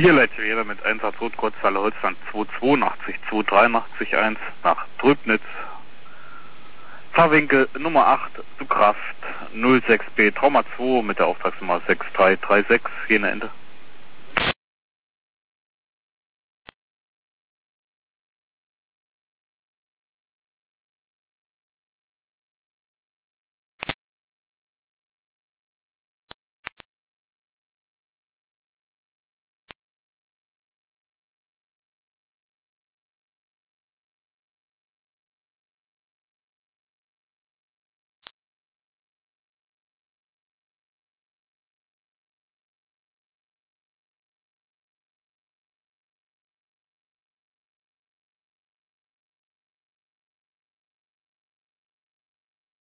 Hier Leitje jeder mit 1 Rot, Kurzhalle Holzland 282 283 1 nach Tröbnitz. Fahrwinkel Nummer 8 zu Kraft 06B Trauma 2 mit der Auftragsnummer 6336, jene Ende.